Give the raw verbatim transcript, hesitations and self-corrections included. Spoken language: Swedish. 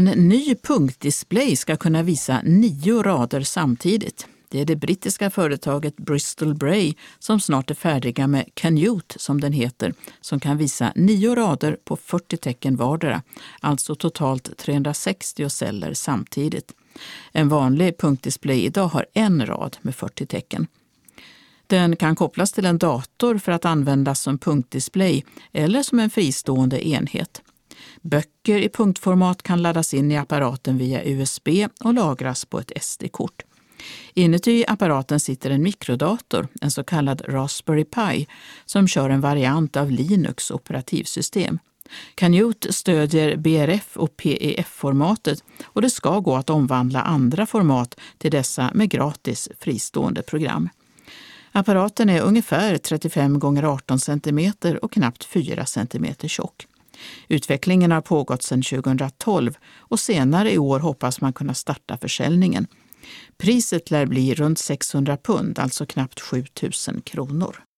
En ny punktdisplay ska kunna visa nio rader samtidigt. Det är det brittiska företaget Bristol Bray som snart är färdiga med Canute, som den heter, som kan visa nio rader på fyrtio tecken vardera, alltså totalt trehundrasextio celler samtidigt. En vanlig punktdisplay idag har en rad med fyrtio tecken. Den kan kopplas till en dator för att användas som punktdisplay eller som en fristående enhet. Böcker i punktformat kan laddas in i apparaten via U S B och lagras på ett S D-kort. Inuti apparaten sitter en mikrodator, en så kallad Raspberry Pi, som kör en variant av Linux operativsystem. Canute stödjer B R F och P E F-formatet och det ska gå att omvandla andra format till dessa med gratis fristående program. Apparaten är ungefär trettiofem gånger arton centimeter och knappt fyra centimeter tjock. Utvecklingen har pågått sedan tjugohundratolv och senare i år hoppas man kunna starta försäljningen. Priset lär bli runt sexhundra pund, alltså knappt sjutusen kronor.